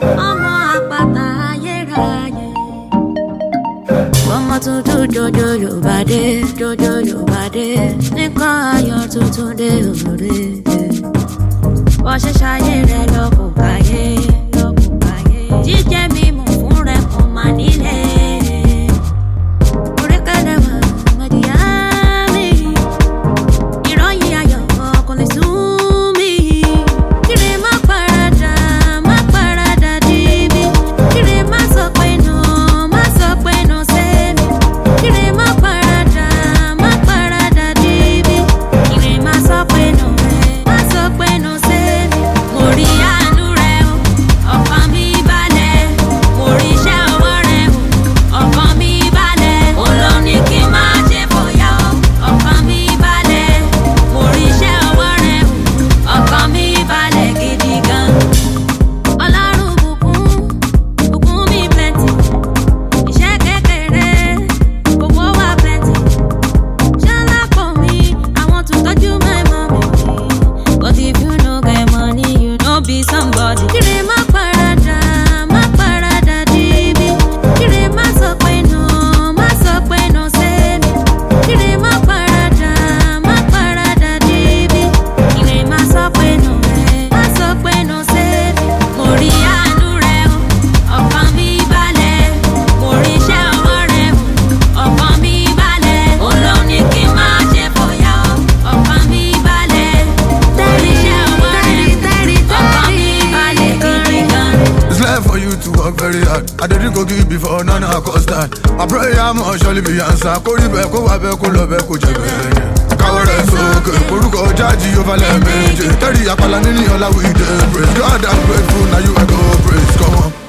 ọmọ àpáta ayérayé. Ọmọ tuntun jọjọ Yorùbá dé, jọjọ Yorùbá dé, nìkan ayọ̀ tuntun dé òde. Wọ́n ṣe ṣayé rẹ̀ lọ́kùn káyé, lọ́kùn káyé. Jíjẹ mímu fún rẹ̀ kò má nílé. Orékèlè wà mọ̀díyá mi, ìròyìn ayọ̀ kò lè sún mi. Kiri má parada dìbì. Kiri má sọ pé no sẹ́mi. Kiri má parada dìbì. Kiri má sọ pé no sẹ́mi. Mo rí àánú rẹ̀ o, ọkàn mi balẹ̀. Mo rí iṣẹ́ ọwọ́ rẹ̀ o, ọkàn mi balẹ̀. Olóní kí n máa ṣe bóyá o, ọkàn mi balẹ̀. Mo rí iṣẹ́ ọwọ́ rẹ̀ o, ọkàn mi balẹ̀ gidi gan. Ọlọ́run bùkún mi plenty. Iṣẹ́ kékeré, owó wà plenty. Ṣálá pọ̀ mi, I want to tọ́jú my mommy. But if you no get money, you no be somebody. Kiri má parada dìbì. Kiri má sọ pé no sẹ́mi. Kiri má parada dìbì. Kiri má sọ pé no sẹ́mi. Mo rí àánú rẹ̀ o, ọkàn mi balẹ̀. Mo rí iṣẹ́ ọwọ́ rẹ̀ o, ọkàn mi balẹ̀. Olóní kí n máa ṣe bóyá o, ọkàn mi balẹ̀. Mo rí iṣẹ́ ọwọ́ rẹ̀ o, ọkàn mi balẹ̀ gidi gan. It's life for you to work very hard. I didn't go give before, none of constant. I pray I'm surely be answer. Kó rí bẹ́ẹ̀ kó wá bẹ́ẹ̀ kó lọ bẹ́ẹ̀ kó jẹ bẹ́ẹ̀ ni. Káwọ́ rẹ̀ sókè, orúkọ jáde yóò falẹ̀ méje. Tẹ́rì àpàlà nínú ọ̀la we dey praise. God I'm grateful, now you I go praise. Come on.